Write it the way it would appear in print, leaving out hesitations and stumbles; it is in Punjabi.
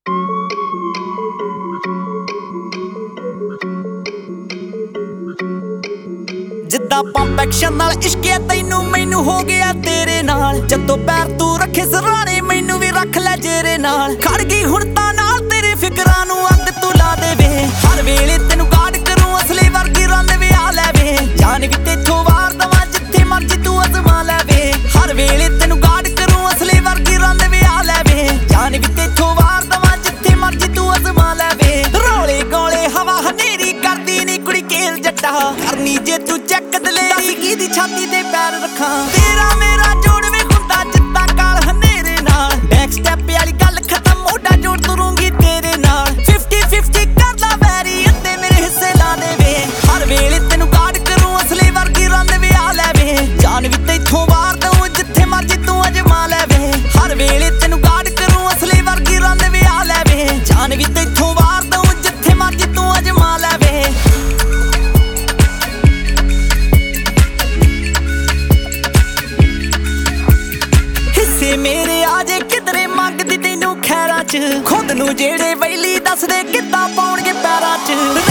ਜਿੱਦਾਂ ਪੰਪ ਐਕਸ਼ਨ ਨਾਲ ਇਸ਼ਕਿਆ ਤੈਨੂੰ ਮੈਨੂੰ ਹੋ ਗਿਆ ਤੇਰੇ ਨਾਲ। ਜਦੋਂ ਪੈਰ ਤੂੰ ਰੱਖੇ ਸਰਾਣੇ ਮੈਨੂੰ ਵੀ ਰੱਖ ਲੈ ਜੇਰੇ ਨਾਲ। ਖੜ ਗਈ ਹੁਣ ਤਾਂ ਨਾਲ ਤੇਰੇ ਫਿਕਰਾਂ ਨੂੰ ਅੱਗ ਤੂੰ ਲਾ ਦੇਵੇ। ਹਰ ਵੇਲੇ ਤੈਨੂੰ ਗਾਰਡ ਕਰੂੰ ਅਸਲੀ ਵਰਗੀ ਰੰਨ ਵਿਆਹ ਲੈਵੇ। ਜਾਨ ਵੀ ਤੇਥੋਂ ਵਾਰ ਦਵਾਂ ਜਿੱਥੇ ਮਰਜੀ ਤੂੰ ਅਜ਼ਮਾ ਲੈਵੇ। ਹਰ ਵੇਲੇ ਤੈਨੂੰ ਗਾਰਡ ਕਰੂੰ ਅਸਲੀ ਵਰਗੀ ਰੰਨ ਵਿਆਹ ਲੈਵੇ। ਜਾਨ ਵੀ ਤੇਥੋਂ ਵਾਰ ਦਵਾਂ ਜਿੱਥੇ ਮਰਜੀ ਤੂੰ ਅਜ਼ਮਾ ਲੈਵੇ। ਰੋਲੇ ਗੋਲੇ ਹਵਾ ਹਨੇਰੀ ਕਰਦੀ ਨੀ ਕੁੜੀ ਕੇਲ ਜੱਟਾ ਕਰਨੀ ਜੇ ਤੂੰ ਚੈੱਕ ਦਲੇਰੀ ਕਿਹਦੀ ਛਾਤੀ ਤੇ ਪੈਰ ਰੱਖਾਂ। ਤੇਰਾ ਮੇਰਾ ਜੋੜ ਵੀ ਹੁੰਦਾ ਜਿੱਦਾਂ ਕਾਲ ਹਨੇਰੇ ਨਾਲ। ਬੈਕ ਸਟੈਪ ਵਾਲੀ ਗੱਲ ਖਤਮ ਮੋਢਾ ਜੋੜ ਤੁਰੂੰਗੀ ਤੇਰੇ ਨਾਲ। 50-50 ਕਰ ਲਾ ਵੈਰੀ ਅੱਧੇ ਮੇਰੇ ਹਿੱਸੇ ਲਾ ਦੇਵੇ। ਹਰ ਵੇਲੇ ਤੈਨੂੰ ਗਾਰਡ ਕਰੂੰ ਅਸਲੀ ਵਰਗੀ ਰੰਨ ਵਿਆਹ ਲੈਵੇ। ਜਾਨ ਵੀ ਤੈਥੋਂ ਵਾਰ ਦਊਂ ਜਿੱਥੇ ਮਰਜੀ ਤੂੰ ਅਜਮਾ ਲੈਵੇ। ਹਰ ਵੇਲੇ ਤੈਨੂੰ ਗਾਰਡ ਕਰੂੰ ਅਸਲੀ ਵਰਗੀ ਰੰਨ ਵਿਆਹ ਲੈਵੇ। ਜਾਨ ਵੀ ਤੈਥੋਂ ਵਾਰ ਦਊਂ ਜਿੱਥੇ ਮਰਜੀ ਤੂੰ ਅਜਮਾ ਲੈਵੇ। ਹਿੱਸੇ ਮੇਰੇ ਆ ਜੇ ਕਿਧਰੇ ਮੰਗਦੀ ਤੈਨੂੰ ਖੈਰਾਂ ਚ। ਖੁਦ ਨੂੰ ਜਿਹੜੇ ਵੈਲੀ ਦੱਸਦੇ ਕਿੱਦਾਂ ਪਾਉਣਗੇ ਪੈਰਾਂ ਚ।